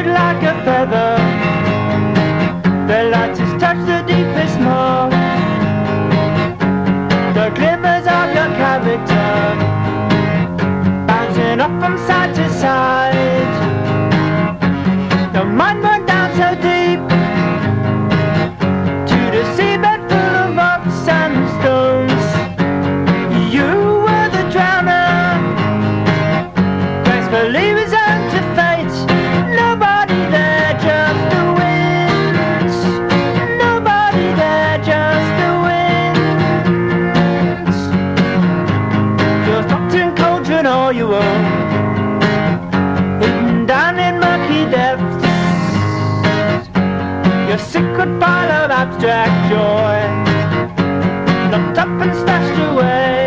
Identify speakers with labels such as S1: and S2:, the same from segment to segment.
S1: floated like a feather. The light has touched the deepest mark. The glimmers of your character bouncing up from side to side. Your mind went down so deep to the seabed full of rocks and stones. You were the drowner, gracefully resigned to fate. Nobody there, just the winds. Nobody there, just the winds. You're locked in cauldron all your own, hidden down in murky depths. Your secret pile of abstract joy, locked up and stashed away.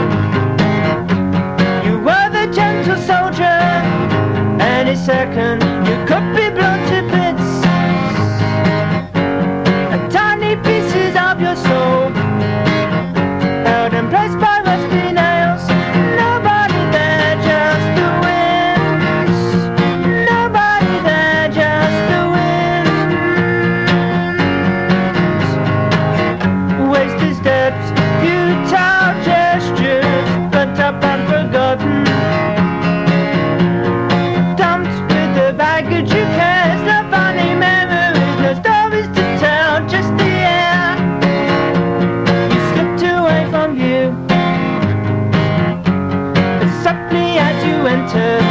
S1: You were the gentle soldier. Any second you could be blown to bits, and tiny pieces of your soul held in place by rusty nails. Nobody there, just the winds. Nobody there, just the winds. Wasted steps, futile gestures, burnt up and forgotten. Dumped with the baggage you cast, no funny memories, no stories to tell, just the air. You slipped away from view as softly as you entered.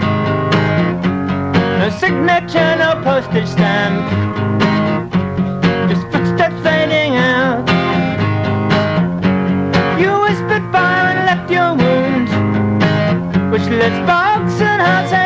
S1: No signature, no postage stamp, just footsteps fading out. You whispered fire and left your wound, which lit sparks and hearts.